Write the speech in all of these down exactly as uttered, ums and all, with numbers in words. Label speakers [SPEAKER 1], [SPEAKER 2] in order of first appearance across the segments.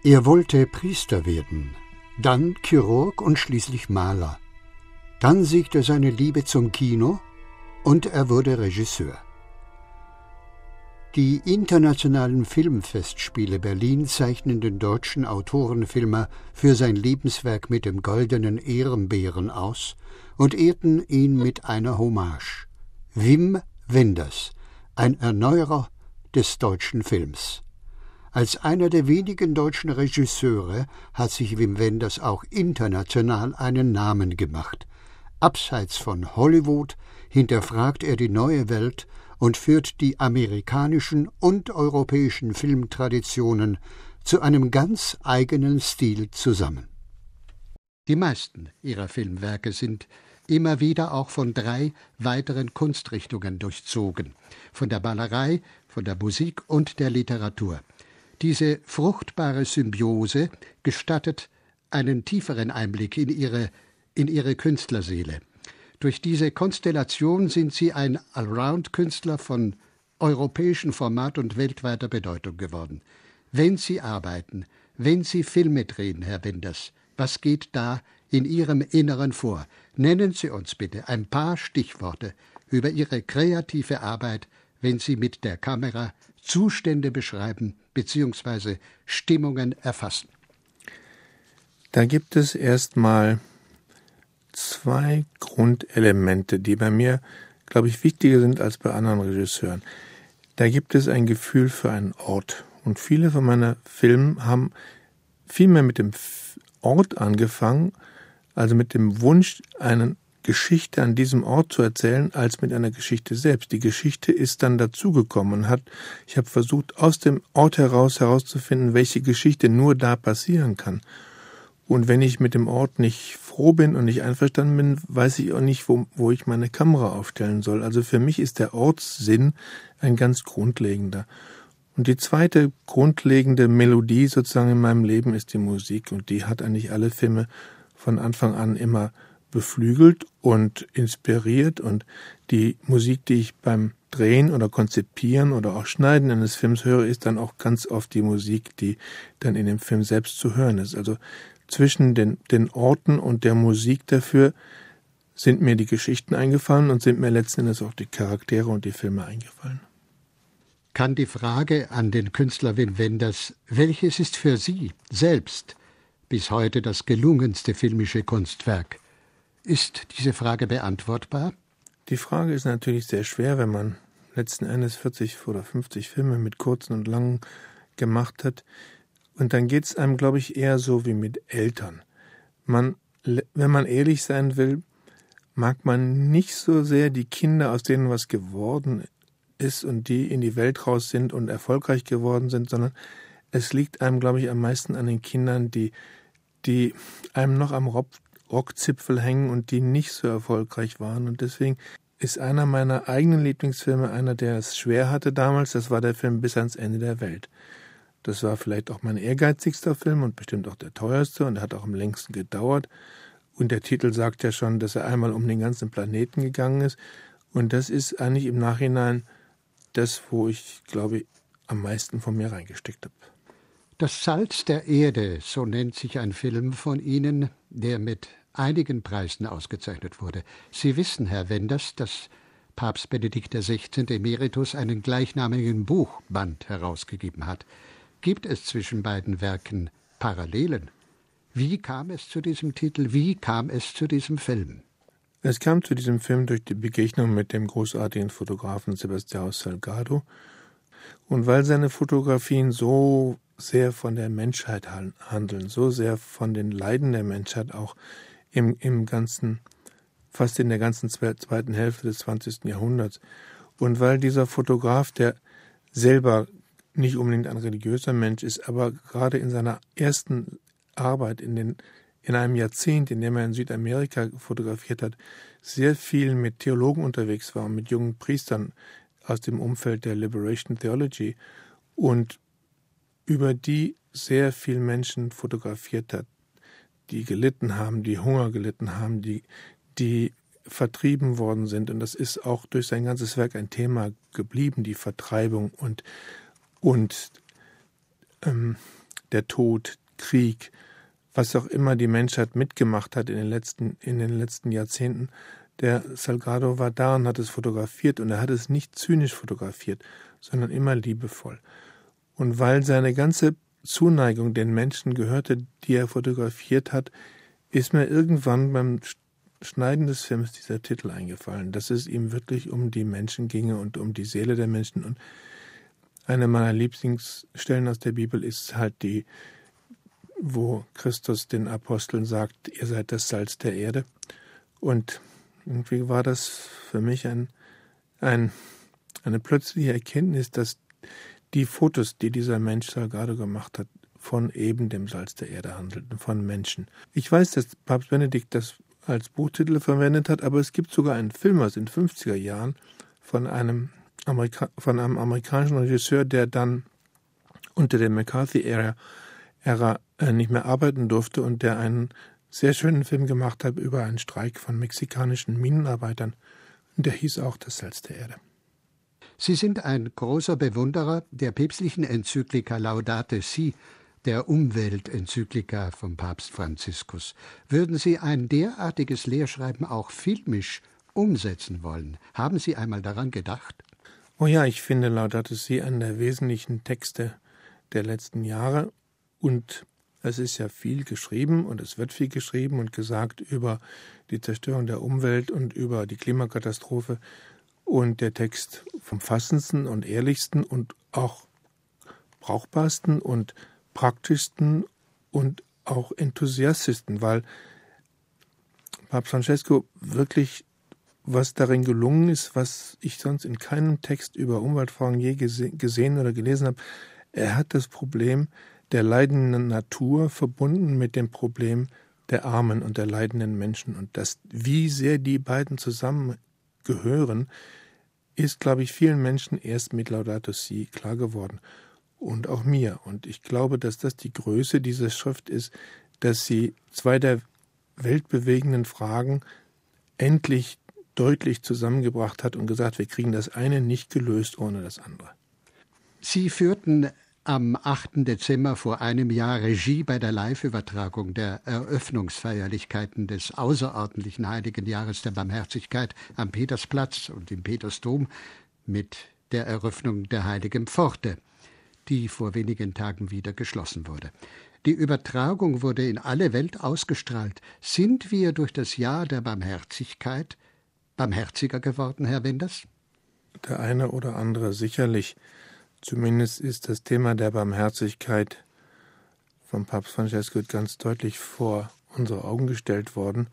[SPEAKER 1] Er wollte Priester werden, dann Chirurg und schließlich Maler. Dann siegte seine Liebe zum Kino und er wurde Regisseur. Die internationalen Filmfestspiele Berlin zeichnen den deutschen Autorenfilmer für sein Lebenswerk mit dem Goldenen Ehrenbären aus und ehrten ihn mit einer Hommage. Wim Wenders, ein Erneuerer des deutschen Films. Als einer der wenigen deutschen Regisseure hat sich Wim Wenders auch international einen Namen gemacht. Abseits von Hollywood hinterfragt er die neue Welt und führt die amerikanischen und europäischen Filmtraditionen zu einem ganz eigenen Stil zusammen. Die meisten ihrer Filmwerke sind immer wieder auch von drei weiteren Kunstrichtungen durchzogen: von der Malerei, von der Musik und der Literatur. Diese fruchtbare Symbiose gestattet einen tieferen Einblick in ihre, in ihre Künstlerseele. Durch diese Konstellation sind sie ein Allround-Künstler von europäischem Format und weltweiter Bedeutung geworden. Wenn Sie arbeiten, wenn Sie Filme drehen, Herr Wenders, was geht da in Ihrem Inneren vor? Nennen Sie uns bitte ein paar Stichworte über Ihre kreative Arbeit, wenn Sie mit der Kamera Zustände beschreiben bzw. Stimmungen erfassen.
[SPEAKER 2] Da gibt es erstmal zwei Grundelemente, die bei mir, glaube ich, wichtiger sind als bei anderen Regisseuren. Da gibt es ein Gefühl für einen Ort. Und viele von meinen Filmen haben viel mehr mit dem Ort angefangen, also mit dem Wunsch, eine Geschichte an diesem Ort zu erzählen, als mit einer Geschichte selbst. Die Geschichte ist dann dazugekommen und hat, ich habe versucht, aus dem Ort heraus herauszufinden, welche Geschichte nur da passieren kann. Und wenn ich mit dem Ort nicht froh bin und nicht einverstanden bin, weiß ich auch nicht, wo, wo ich meine Kamera aufstellen soll. Also für mich ist der Ortssinn ein ganz grundlegender. Und die zweite grundlegende Melodie sozusagen in meinem Leben ist die Musik. Und die hat eigentlich alle Filme von Anfang an immer beflügelt und inspiriert. Und die Musik, die ich beim Drehen oder Konzipieren oder auch Schneiden eines Films höre, ist dann auch ganz oft die Musik, die dann in dem Film selbst zu hören ist. Also zwischen den, den Orten und der Musik dafür sind mir die Geschichten eingefallen und sind mir letzten Endes auch die Charaktere und die Filme eingefallen.
[SPEAKER 1] Kann die Frage an den Künstler Wim Wenders, welches ist für Sie selbst bis heute das gelungenste filmische Kunstwerk, ist diese Frage beantwortbar?
[SPEAKER 2] Die Frage ist natürlich sehr schwer, wenn man letzten Endes vierzig oder fünfzig Filme mit kurzen und langen gemacht hat. Und dann geht es einem, glaube ich, eher so wie mit Eltern. Man, wenn man ehrlich sein will, mag man nicht so sehr die Kinder, aus denen was geworden ist und die in die Welt raus sind und erfolgreich geworden sind, sondern es liegt einem, glaube ich, am meisten an den Kindern, die, die einem noch am Rock, Rockzipfel hängen und die nicht so erfolgreich waren. Und deswegen ist einer meiner eigenen Lieblingsfilme einer, der es schwer hatte damals. Das war der Film Bis ans Ende der Welt. Das war vielleicht auch mein ehrgeizigster Film und bestimmt auch der teuerste und er hat auch am längsten gedauert. Und der Titel sagt ja schon, dass er einmal um den ganzen Planeten gegangen ist. Und das ist eigentlich im Nachhinein das, wo ich, glaube ich, am meisten von mir reingesteckt habe.
[SPEAKER 1] Das Salz der Erde, so nennt sich ein Film von Ihnen, der mit einigen Preisen ausgezeichnet wurde. Sie wissen, Herr Wenders, dass Papst Benedikt der Sechzehnte Emeritus einen gleichnamigen Buchband herausgegeben hat. Gibt es zwischen beiden Werken Parallelen? Wie kam es zu diesem Titel? Wie kam es zu diesem Film?
[SPEAKER 2] Es kam zu diesem Film durch die Begegnung mit dem großartigen Fotografen Sebastião Salgado. Und weil seine Fotografien so sehr von der Menschheit handeln, so sehr von den Leiden der Menschheit auch im, im ganzen, fast in der ganzen zweiten Hälfte des zwanzigsten Jahrhunderts. Und weil dieser Fotograf, der selber nicht unbedingt ein religiöser Mensch ist, aber gerade in seiner ersten Arbeit in, den, in einem Jahrzehnt, in dem er in Südamerika fotografiert hat, sehr viel mit Theologen unterwegs war, mit jungen Priestern aus dem Umfeld der Liberation Theology und über die sehr viele Menschen fotografiert hat, die gelitten haben, die Hunger gelitten haben, die, die vertrieben worden sind. Und das ist auch durch sein ganzes Werk ein Thema geblieben, die Vertreibung und Und ähm, der Tod, Krieg, was auch immer die Menschheit mitgemacht hat in den letzten, in den letzten Jahrzehnten. Der Salgado war da und hat es fotografiert, und er hat es nicht zynisch fotografiert, sondern immer liebevoll. Und weil seine ganze Zuneigung den Menschen gehörte, die er fotografiert hat, ist mir irgendwann beim Schneiden des Films dieser Titel eingefallen, dass es ihm wirklich um die Menschen ginge und um die Seele der Menschen. Und eine meiner Lieblingsstellen aus der Bibel ist halt die, wo Christus den Aposteln sagt, ihr seid das Salz der Erde. Und irgendwie war das für mich ein, ein, eine plötzliche Erkenntnis, dass die Fotos, die dieser Mensch Salgado gemacht hat, von eben dem Salz der Erde handelten, von Menschen. Ich weiß, dass Papst Benedikt das als Buchtitel verwendet hat, aber es gibt sogar einen Film aus den fünfziger Jahren von einem, Amerika- von einem amerikanischen Regisseur, der dann unter der McCarthy-Ära Ära, äh, nicht mehr arbeiten durfte und der einen sehr schönen Film gemacht hat über einen Streik von mexikanischen Minenarbeitern. Und der hieß auch Das Salz der Erde.
[SPEAKER 1] Sie sind ein großer Bewunderer der päpstlichen Enzyklika Laudate Si, der Umweltenzyklika von Papst Franziskus. Würden Sie ein derartiges Lehrschreiben auch filmisch umsetzen wollen? Haben Sie einmal daran gedacht?
[SPEAKER 2] Oh ja, ich finde Laudato Si einen der wesentlichen Texte der letzten Jahre. Und es ist ja viel geschrieben und es wird viel geschrieben und gesagt über die Zerstörung der Umwelt und über die Klimakatastrophe. Und der Text vom fassendsten und ehrlichsten und auch brauchbarsten und praktischsten und auch enthusiastischsten, weil Papst Francesco wirklich was darin gelungen ist, was ich sonst in keinem Text über Umweltfragen je gese- gesehen oder gelesen habe. Er hat das Problem der leidenden Natur verbunden mit dem Problem der armen und der leidenden Menschen. Und das, wie sehr die beiden zusammengehören, ist, glaube ich, vielen Menschen erst mit Laudato Si klar geworden. Und auch mir. Und ich glaube, dass das die Größe dieser Schrift ist, dass sie zwei der weltbewegenden Fragen endlich deutlich zusammengebracht hat und gesagt, wir kriegen das eine nicht gelöst ohne das andere.
[SPEAKER 1] Sie führten am achten Dezember vor einem Jahr Regie bei der Live-Übertragung der Eröffnungsfeierlichkeiten des außerordentlichen Heiligen Jahres der Barmherzigkeit am Petersplatz und im Petersdom mit der Eröffnung der Heiligen Pforte, die vor wenigen Tagen wieder geschlossen wurde. Die Übertragung wurde in alle Welt ausgestrahlt. Sind wir durch das Jahr der Barmherzigkeit barmherziger geworden, Herr Wenders?
[SPEAKER 2] Der eine oder andere sicherlich. Zumindest ist das Thema der Barmherzigkeit vom Papst Francesco ganz deutlich vor unsere Augen gestellt worden.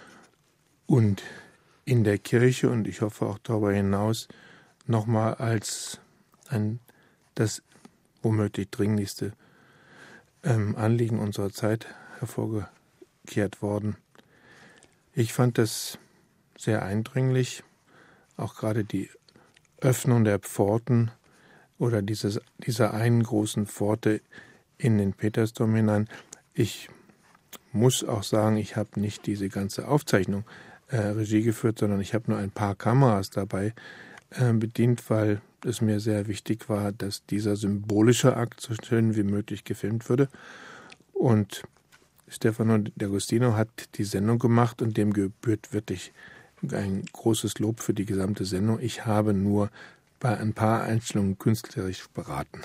[SPEAKER 2] Und in der Kirche, und ich hoffe auch darüber hinaus, nochmal als ein das womöglich dringlichste ähm, Anliegen unserer Zeit hervorgekehrt worden. Ich fand das sehr eindringlich, auch gerade die Öffnung der Pforten oder dieses, dieser einen großen Pforte in den Petersdom hinein. Ich muss auch sagen, ich habe nicht diese ganze Aufzeichnung äh, Regie geführt, sondern ich habe nur ein paar Kameras dabei äh, bedient, weil es mir sehr wichtig war, dass dieser symbolische Akt so schön wie möglich gefilmt würde. Und Stefano D'Agostino hat die Sendung gemacht und dem gebührt wirklich ein großes Lob für die gesamte Sendung. Ich habe nur bei ein paar Einstellungen künstlerisch beraten.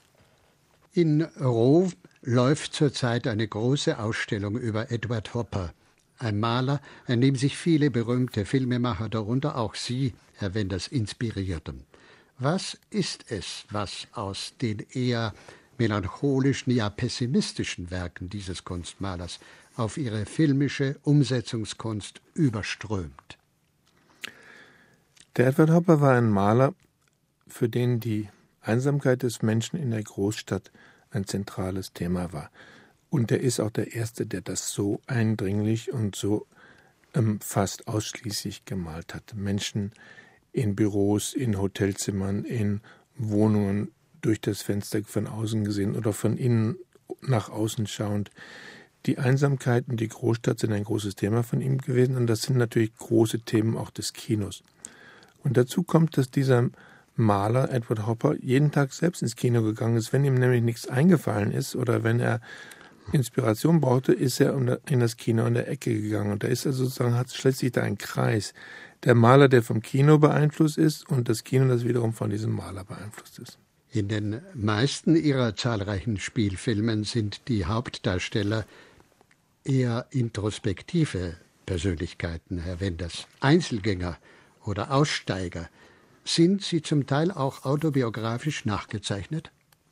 [SPEAKER 1] In Rom läuft zurzeit eine große Ausstellung über Edward Hopper, ein Maler, an dem sich viele berühmte Filmemacher, darunter auch Sie, Herr Wenders, inspirierten. Was ist es, was aus den eher melancholischen, ja pessimistischen Werken dieses Kunstmalers auf ihre filmische Umsetzungskunst überströmt?
[SPEAKER 2] Der Edward Hopper war ein Maler, für den die Einsamkeit des Menschen in der Großstadt ein zentrales Thema war. Und er ist auch der Erste, der das so eindringlich und so ähm, fast ausschließlich gemalt hat. Menschen in Büros, in Hotelzimmern, in Wohnungen durch das Fenster von außen gesehen oder von innen nach außen schauend. Die Einsamkeit und die Großstadt sind ein großes Thema von ihm gewesen und das sind natürlich große Themen auch des Kinos. Und dazu kommt, dass dieser Maler Edward Hopper jeden Tag selbst ins Kino gegangen ist. Wenn ihm nämlich nichts eingefallen ist oder wenn er Inspiration brauchte, ist er in das Kino in der Ecke gegangen. Und da ist er sozusagen, hat schließlich da ein Kreis. Der Maler, der vom Kino beeinflusst ist, und das Kino, das wiederum von diesem Maler beeinflusst ist.
[SPEAKER 1] In den meisten Ihrer zahlreichen Spielfilmen sind die Hauptdarsteller eher introspektive Persönlichkeiten, Herr Wenders, Einzelgänger oder Aussteiger. Sind sie zum Teil auch autobiografisch nachgezeichnet?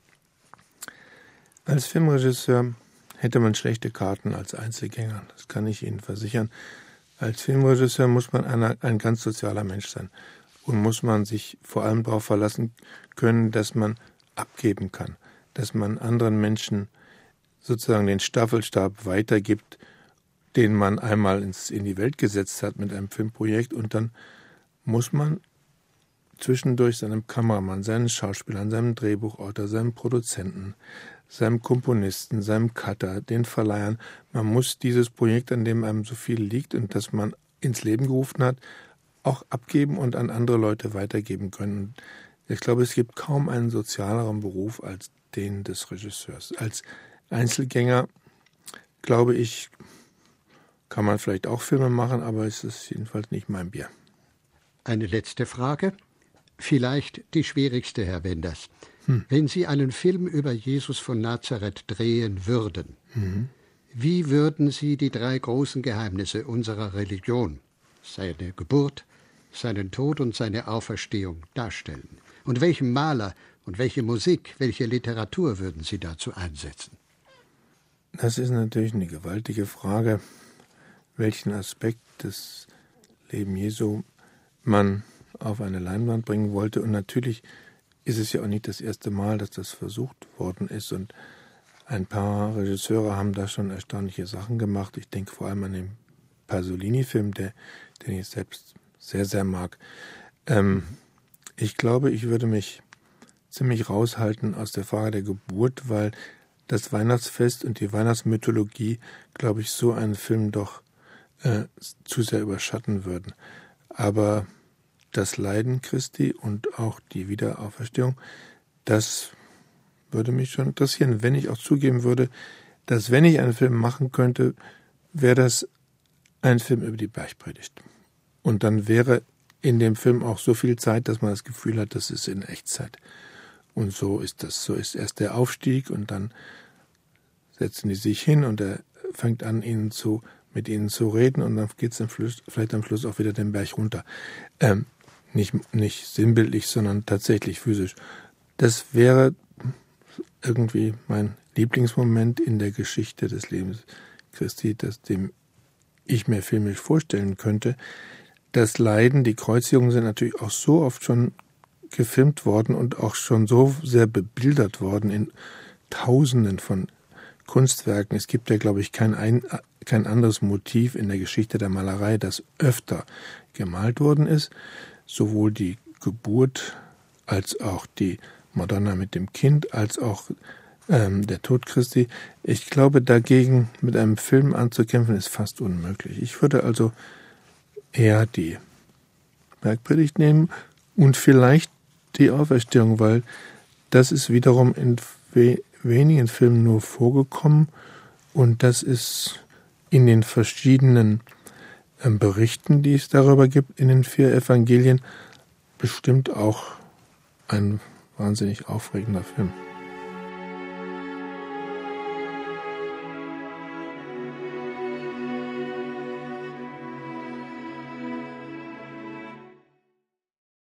[SPEAKER 2] Als Filmregisseur hätte man schlechte Karten als Einzelgänger, das kann ich Ihnen versichern. Als Filmregisseur muss man einer, ein ganz sozialer Mensch sein und muss man sich vor allem darauf verlassen können, dass man abgeben kann, dass man anderen Menschen sozusagen den Staffelstab weitergibt, den man einmal ins, in die Welt gesetzt hat mit einem Filmprojekt, und dann muss man zwischendurch seinem Kameramann, seinen Schauspielern, seinem Drehbuchautor, seinem Produzenten, seinem Komponisten, seinem Cutter, den Verleihern, man muss dieses Projekt, an dem einem so viel liegt und das man ins Leben gerufen hat, auch abgeben und an andere Leute weitergeben können. Ich glaube, es gibt kaum einen sozialeren Beruf als den des Regisseurs. Als Einzelgänger, glaube ich, kann man vielleicht auch Filme machen, aber es ist jedenfalls nicht mein Bier.
[SPEAKER 1] Eine letzte Frage, vielleicht die schwierigste, Herr Wenders.
[SPEAKER 2] Hm.
[SPEAKER 1] Wenn Sie einen Film über Jesus von Nazareth drehen würden,
[SPEAKER 2] Mhm.
[SPEAKER 1] wie würden Sie die drei großen Geheimnisse unserer Religion, seine Geburt, seinen Tod und seine Auferstehung, darstellen? Und welchen Maler und welche Musik, welche Literatur würden Sie dazu einsetzen?
[SPEAKER 2] Das ist natürlich eine gewaltige Frage, welchen Aspekt des Lebens Jesu man auf eine Leinwand bringen wollte. Und natürlich ist es ja auch nicht das erste Mal, dass das versucht worden ist. Und ein paar Regisseure haben da schon erstaunliche Sachen gemacht. Ich denke vor allem an den Pasolini-Film, der, den ich selbst sehr, sehr mag. Ähm, ich glaube, ich würde mich ziemlich raushalten aus der Frage der Geburt, weil das Weihnachtsfest und die Weihnachtsmythologie, glaube ich, so einen Film doch äh, zu sehr überschatten würden. Aber das Leiden Christi und auch die Wiederauferstehung, das würde mich schon interessieren, wenn ich auch zugeben würde, dass wenn ich einen Film machen könnte, wäre das ein Film über die Bergpredigt. Und dann wäre in dem Film auch so viel Zeit, dass man das Gefühl hat, das ist in Echtzeit. Und so ist das. So ist erst der Aufstieg und dann setzen die sich hin und er fängt an, ihnen zu, mit ihnen zu reden und dann geht es vielleicht am Schluss auch wieder den Berg runter. Ähm, nicht, nicht sinnbildlich, sondern tatsächlich physisch. Das wäre irgendwie mein Lieblingsmoment in der Geschichte des Lebens Christi, das dem ich mir filmisch vorstellen könnte. Das Leiden, die Kreuzigung sind natürlich auch so oft schon gefilmt worden und auch schon so sehr bebildert worden in Tausenden von Kunstwerken. Es gibt ja, glaube ich, kein, ein, kein anderes Motiv in der Geschichte der Malerei, das öfter gemalt worden ist. Sowohl die Geburt als auch die Madonna mit dem Kind, als auch ähm, der Tod Christi. Ich glaube, dagegen mit einem Film anzukämpfen, ist fast unmöglich. Ich würde also eher die Bergpredigt nehmen und vielleicht die Auferstehung, weil das ist wiederum in we- wenigen Filmen nur vorgekommen und das ist in den verschiedenen ähm, Berichten, die es darüber gibt, in den vier Evangelien, bestimmt auch ein wahnsinnig aufregender Film.